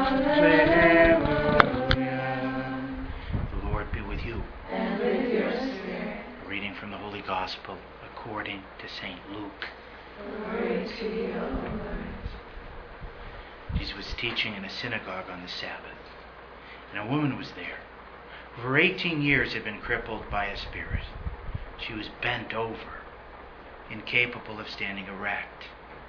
The Lord be with you. And with your spirit. A reading from the Holy Gospel according to St. Luke. Glory to you, O Lord. Jesus was teaching in a synagogue on the Sabbath, and a woman was there who for 18 years had been crippled by a spirit. She was bent over, incapable of standing erect.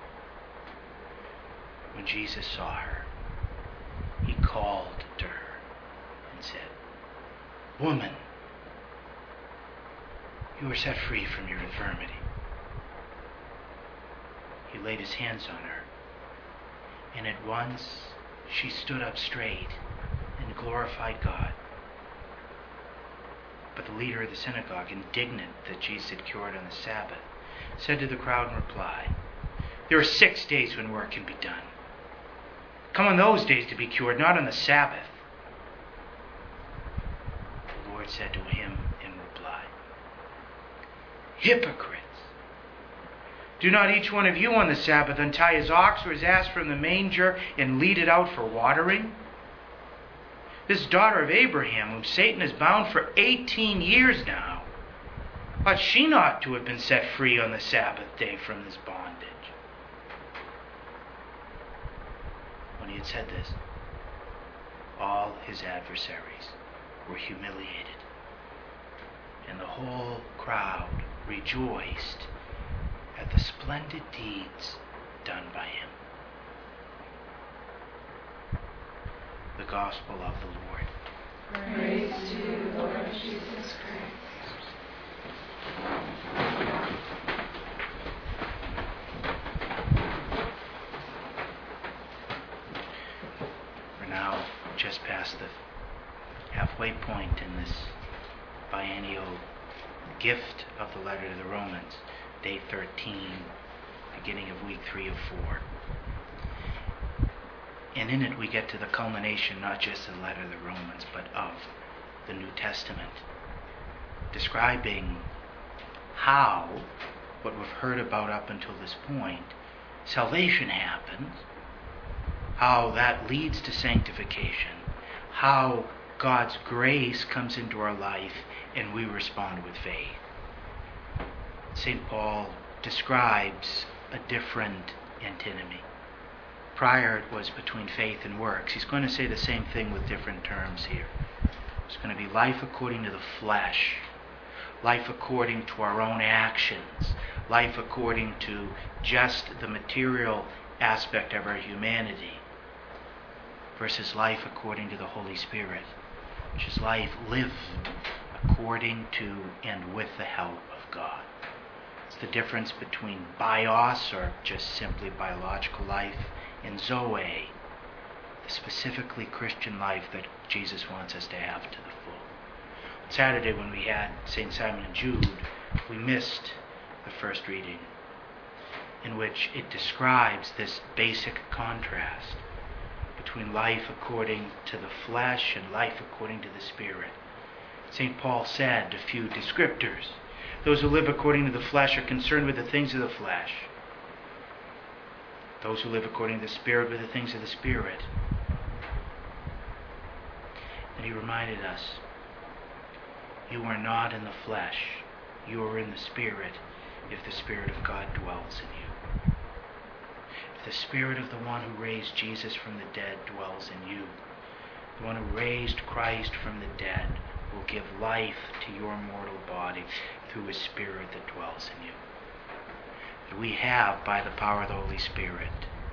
When Jesus saw her, he called to her and said, "Woman, you are set free from your infirmity." He laid his hands on her, and at once she stood up straight and glorified God. But the leader of the synagogue, indignant that Jesus had cured on the Sabbath, said to the crowd in reply, "There are 6 days when work can be done. Come on those days to be cured, not on the Sabbath." The Lord said to him in reply, "Hypocrites! Do not each one of you on the Sabbath untie his ox or his ass from the manger and lead it out for watering? This daughter of Abraham, whom Satan has bound for 18 years now, ought she not to have been set free on the Sabbath day from this bondage?" When he had said this, all his adversaries were humiliated, and the whole crowd rejoiced at the splendid deeds done by him. The Gospel of the Lord. Praise to you, Lord Jesus Christ. We're now just past the halfway point in this biennial gift of the letter to the Romans, day 13, beginning of week 3 of 4. And in it we get to the culmination, not just of the letter to the Romans, but of the New Testament, describing how, what we've heard about up until this point, salvation happens, how that leads to sanctification, how God's grace comes into our life and we respond with faith. St. Paul describes a different antinomy. Prior it was between faith and works. He's going to say the same thing with different terms here. It's going to be life according to the flesh, life according to our own actions, life according to just the material aspect of our humanity, versus life according to the Holy Spirit, which is life lived according to and with the help of God. It's the difference between bios, or just simply biological life, and zoe, the specifically Christian life that Jesus wants us to have to the full. On Saturday, when we had St. Simon and Jude, we missed the first reading, in which it describes this basic contrast between life according to the flesh and life according to the Spirit. St. Paul said a few descriptors. Those who live according to the flesh are concerned with the things of the flesh. Those who live according to the Spirit with the things of the Spirit. And he reminded us, you are not in the flesh, you are in the Spirit, if the Spirit of God dwells in you. If the Spirit of the one who raised Jesus from the dead dwells in you, the one who raised Christ from the dead will give life to your mortal body through his Spirit that dwells in you. That we have, by the power of the Holy Spirit,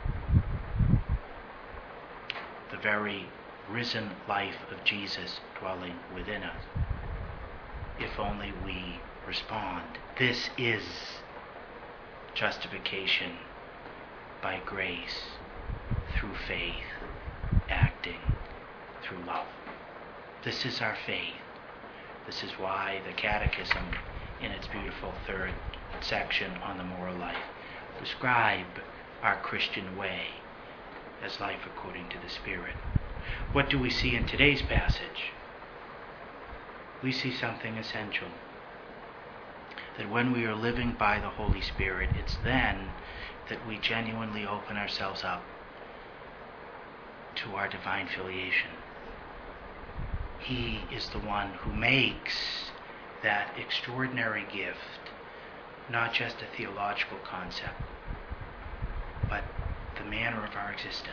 the very risen life of Jesus dwelling within us, if only we respond. This is justification by grace, through faith, acting through love. This is our faith. This is why the Catechism, in its beautiful third section on the moral life, describe our Christian way as life according to the Spirit. What do we see in today's passage? We see something essential. That when we are living by the Holy Spirit, it's then that we genuinely open ourselves up to our divine filiation. He is the one who makes that extraordinary gift not just a theological concept, but the manner of our existence.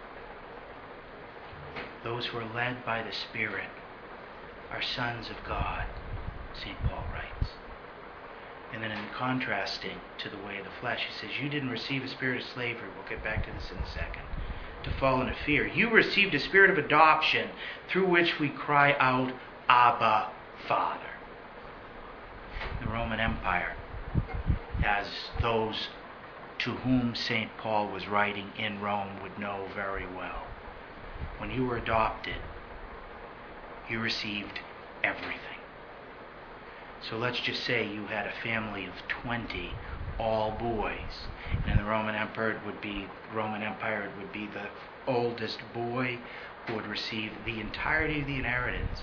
Those who are led by the Spirit are sons of God, St. Paul writes. And then in contrasting to the way of the flesh, he says, you didn't receive a spirit of slavery. We'll get back to this in a second. To fall into fear. You received a spirit of adoption through which we cry out, Abba, Father. The Roman Empire, as those to whom St. Paul was writing in Rome would know very well, when you were adopted, you received everything. So let's just say you had a family of 20, all boys. And in the Roman Empire, it would be the oldest boy who would receive the entirety of the inheritance.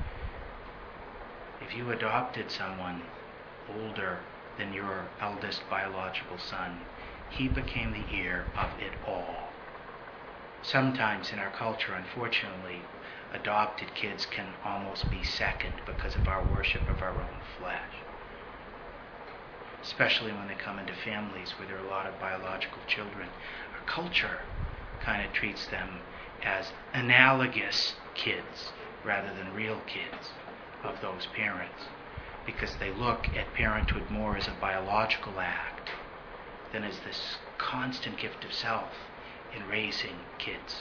If you adopted someone older than your eldest biological son, he became the heir of it all. Sometimes in our culture, unfortunately, adopted kids can almost be second because of our worship of our own flesh. Especially when they come into families where there are a lot of biological children. Our culture kind of treats them as analogous kids rather than real kids of those parents, because they look at parenthood more as a biological act than as this constant gift of self in raising kids.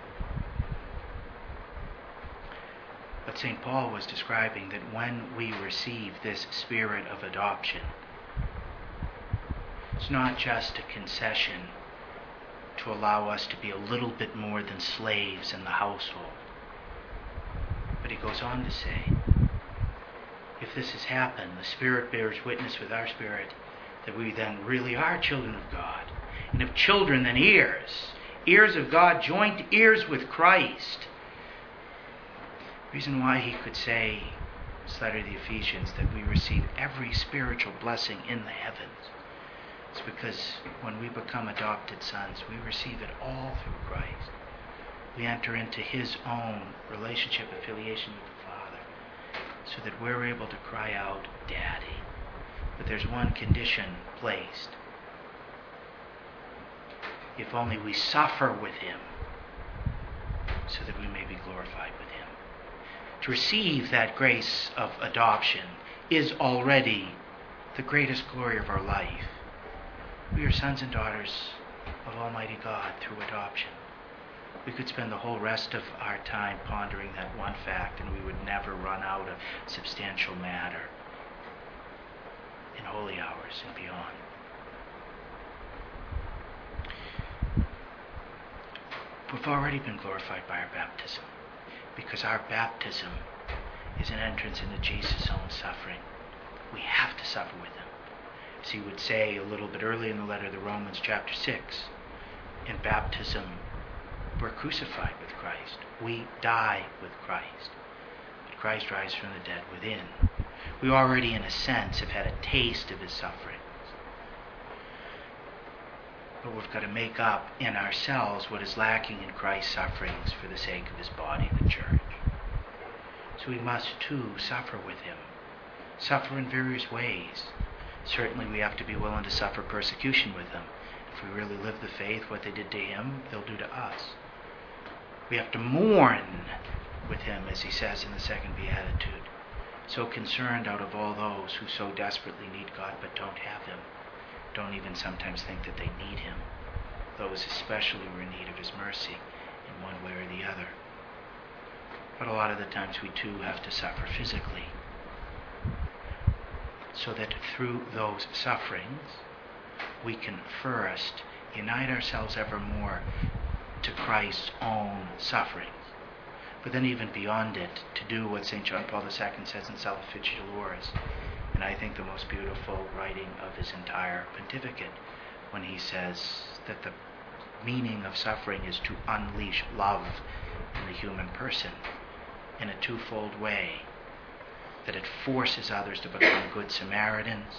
But St. Paul was describing that when we receive this spirit of adoption, it's not just a concession to allow us to be a little bit more than slaves in the household. But he goes on to say, if this has happened, the Spirit bears witness with our spirit that we then really are children of God. And if children, then heirs. Heirs of God, joint heirs with Christ. The reason why he could say, in his letter to the Ephesians, that we receive every spiritual blessing in the heavens, is because when we become adopted sons, we receive it all through Christ. We enter into his own relationship, affiliation with the Father, so that we're able to cry out, Daddy. But there's one condition placed. If only we suffer with him, so that we may be glorified with him. To receive that grace of adoption is already the greatest glory of our life. We are sons and daughters of Almighty God through adoption. We could spend the whole rest of our time pondering that one fact, and we would never run out of substantial matter in holy hours and beyond. We've already been glorified by our baptism, because our baptism is an entrance into Jesus' own suffering. We have to suffer with him. As he would say a little bit early in the letter to Romans chapter 6, in baptism we're crucified with Christ. We die with Christ. But Christ rise from the dead within. We already, in a sense, have had a taste of his sufferings. But we've got to make up in ourselves what is lacking in Christ's sufferings for the sake of his body, the church. So we must too suffer with him. Suffer in various ways. Certainly we have to be willing to suffer persecution with him. If we really live the faith, what they did to him, they'll do to us. We have to mourn with him, as he says in the second beatitude. So concerned out of all those who so desperately need God but don't have him. Don't even sometimes think that they need him. Those especially who are in need of his mercy in one way or the other. But a lot of the times we too have to suffer physically, so that through those sufferings we can first unite ourselves ever more to Christ's own sufferings. But then even beyond it, to do what St. John Paul II says in Salvifici Doloris, and I think the most beautiful writing of his entire pontificate, when he says that the meaning of suffering is to unleash love in the human person in a twofold way, that it forces others to become good Samaritans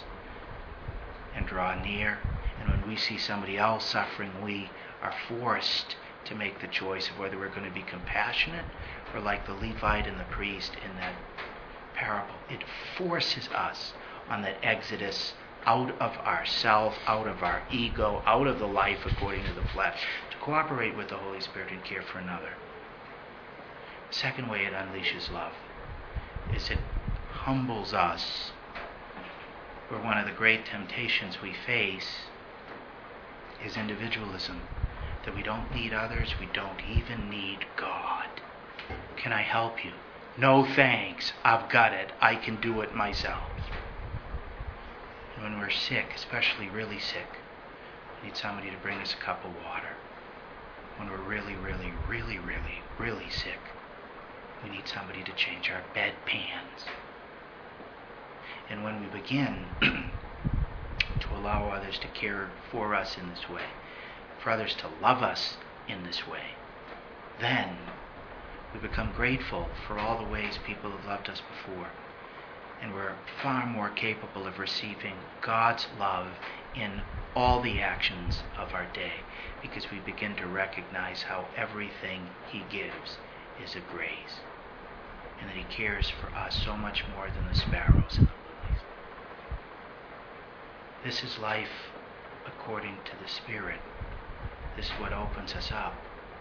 and draw near, and when we see somebody else suffering, we are forced to make the choice of whether we're going to be compassionate or like the Levite and the priest in that parable. It forces us on that exodus out of ourself, out of our ego, out of the life according to the flesh, to cooperate with the Holy Spirit and care for another. The second way it unleashes love is it humbles us, where one of the great temptations we face is individualism, that we don't need others, we don't even need God. Can I help you? No thanks, I've got it, I can do it myself. And when we're sick, especially really sick, we need somebody to bring us a cup of water. When we're really, really, really, really, really sick, we need somebody to change our bedpans. And when we begin to allow others to care for us in this way, for others to love us in this way, then we become grateful for all the ways people have loved us before. And we're far more capable of receiving God's love in all the actions of our day, because we begin to recognize how everything He gives is a grace, and that He cares for us so much more than the sparrows and the lilies. This is life according to the Spirit. This is what opens us up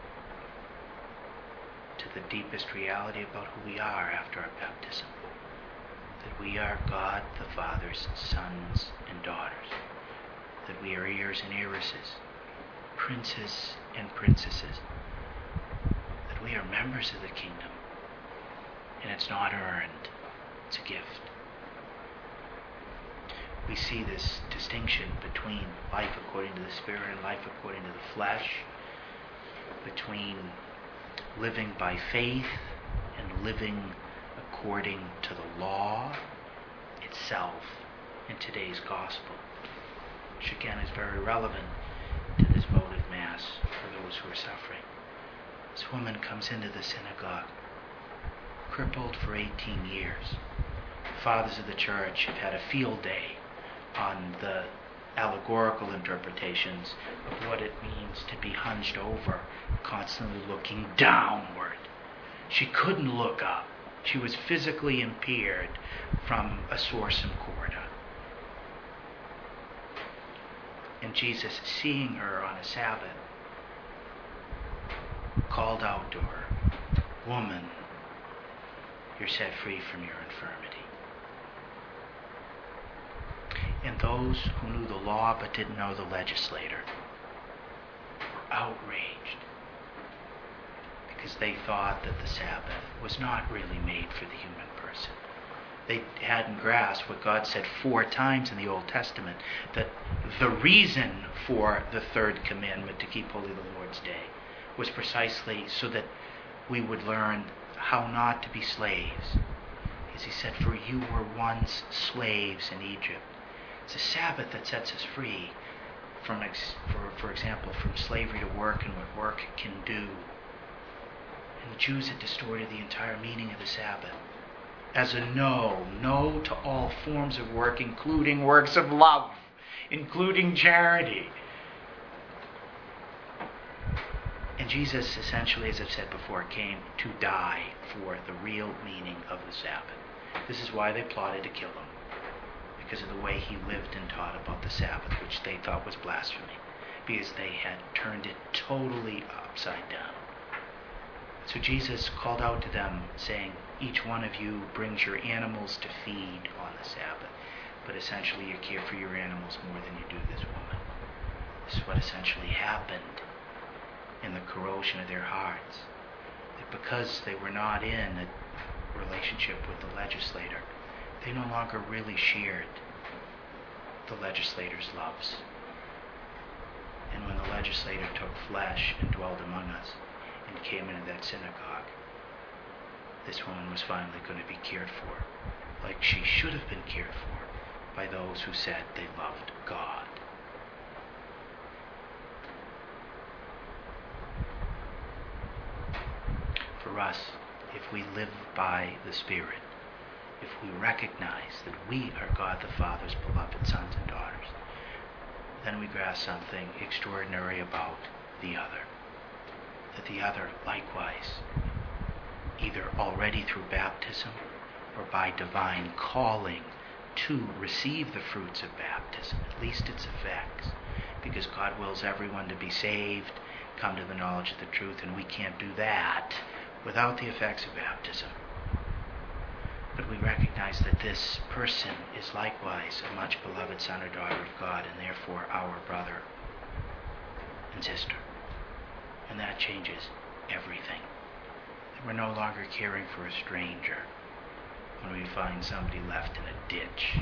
to the deepest reality about who we are after our baptism. That we are God the Father's sons and daughters. That we are heirs and heiresses, princes and princesses. That we are members of the kingdom. And it's not earned, it's a gift. We see this distinction between life according to the Spirit and life according to the flesh, between living by faith and living according to the law itself in today's gospel, which again is very relevant to this votive Mass for those who are suffering. This woman comes into the synagogue, crippled for 18 years. The fathers of the church have had a field day on the allegorical interpretations of what it means to be hunched over, constantly looking downward. She couldn't look up. She was physically impaired from a sursum corda. And Jesus, seeing her on a Sabbath, called out to her, "Woman, you're set free from your infirmity." And those who knew the law but didn't know the legislator were outraged, because they thought that the Sabbath was not really made for the human person. They hadn't grasped what God said 4 times in the Old Testament, that the reason for the third commandment to keep holy the Lord's day was precisely so that we would learn how not to be slaves. As He said, "For you were once slaves in Egypt." It's a Sabbath that sets us free from, for example, from slavery to work and what work can do. And the Jews had distorted the entire meaning of the Sabbath as a no to all forms of work, including works of love, including charity. And Jesus, essentially, as I've said before, came to die for the real meaning of the Sabbath. This is why they plotted to kill Him, because of the way He lived and taught about the Sabbath, which they thought was blasphemy, because they had turned it totally upside down. So Jesus called out to them, saying, "Each one of you brings your animals to feed on the Sabbath, but essentially you care for your animals more than you do this woman." This is what essentially happened in the corrosion of their hearts. That because they were not in a relationship with the legislator, they no longer really shared the legislator's loves. And when the legislator took flesh and dwelled among us and came into that synagogue, this woman was finally going to be cared for, like she should have been cared for by those who said they loved God. For us, if we live by the Spirit, if we recognize that we are God the Father's beloved sons and daughters, then we grasp something extraordinary about the other. that the other likewise, either already through baptism or by divine calling, to receive the fruits of baptism, at least its effects, because God wills everyone to be saved, come to the knowledge of the truth, and we can't do that without the effects of baptism. But we recognize that this person is likewise a much beloved son or daughter of God, and therefore our brother and sister. And that changes everything. That we're no longer caring for a stranger when we find somebody left in a ditch.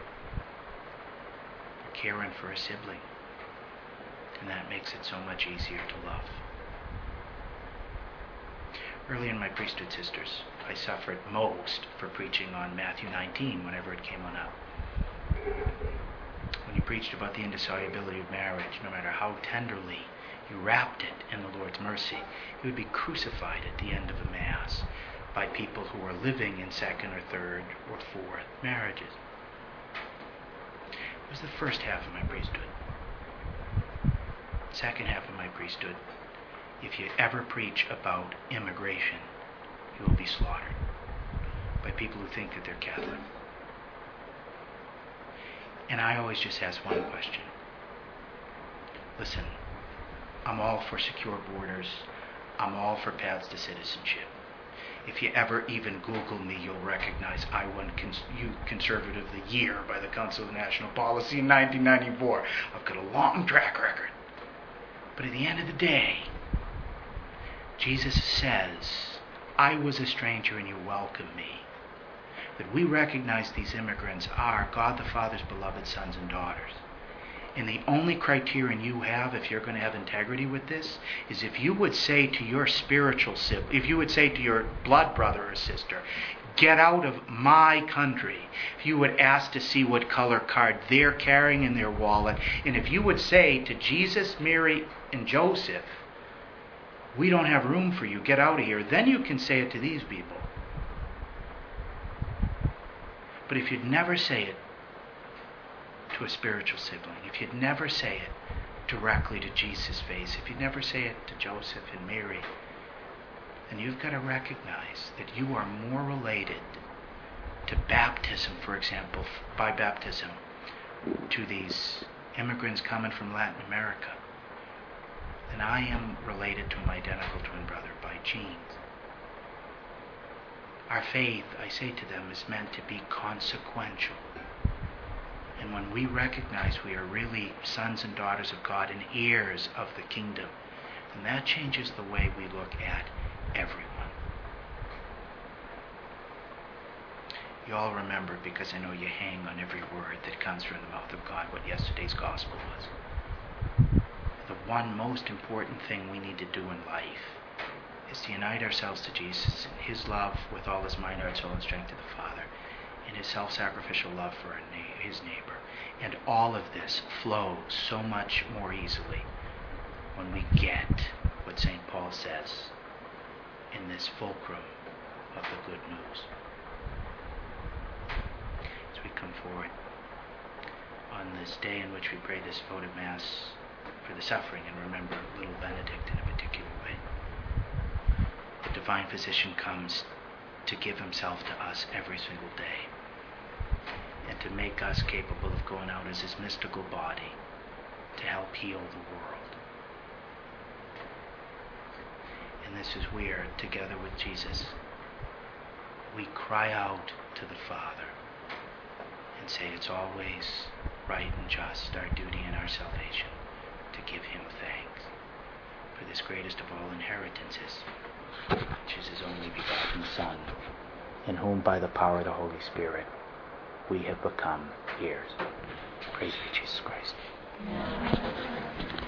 We're caring for a sibling. And that makes it so much easier to love. Early in my priesthood, sisters, I suffered most for preaching on Matthew 19 whenever it came on up. When you preached about the indissolubility of marriage, no matter how tenderly you wrapped it in the Lord's mercy, you would be crucified at the end of a Mass by people who were living in second or third or fourth marriages. It was the first half of my priesthood. Second half of my priesthood, if you ever preach about immigration, you will be slaughtered by people who think that they're Catholic. And I always just ask one question. Listen, I'm all for secure borders. I'm all for paths to citizenship. If you ever even Google me, you'll recognize I won Conservative of the Year by the Council of National Policy in 1994. I've got a long track record. But at the end of the day, Jesus says, I was a stranger and you welcome me. That we recognize these immigrants are God the Father's beloved sons and daughters. And the only criterion you have, if you're going to have integrity with this, is if you would say to your spiritual sibling, if you would say to your blood brother or sister, get out of my country. If you would ask to see what color card they're carrying in their wallet, and if you would say to Jesus, Mary, and Joseph, we don't have room for you, get out of here, then you can say it to these people. But if you'd never say it to a spiritual sibling, if you'd never say it directly to Jesus' face, if you'd never say it to Joseph and Mary, then you've got to recognize that you are more related to baptism, for example, by baptism, to these immigrants coming from Latin America, than I am related to my identical twin brother by genes. Our faith, I say to them, is meant to be consequential. And when we recognize we are really sons and daughters of God and heirs of the kingdom, then that changes the way we look at everyone. You all remember, because I know you hang on every word that comes from the mouth of God, what yesterday's gospel was. The one most important thing we need to do in life is to unite ourselves to Jesus in His love with all His mind, heart, soul, and strength to the Father, in His self-sacrificial love for His neighbor. And all of this flows so much more easily when we get what St. Paul says in this fulcrum of the good news. As we come forward on this day in which we pray this votive Mass for the suffering, and remember little Benedict in a particular way, the Divine Physician comes to give Himself to us every single day, and to make us capable of going out as His mystical body to help heal the world. And this is where, together with Jesus, we cry out to the Father and say it's always right and just, our duty and our salvation, to give Him thanks for this greatest of all inheritances, which is His only begotten Son, in whom by the power of the Holy Spirit we have become heirs. Praise be Jesus Christ.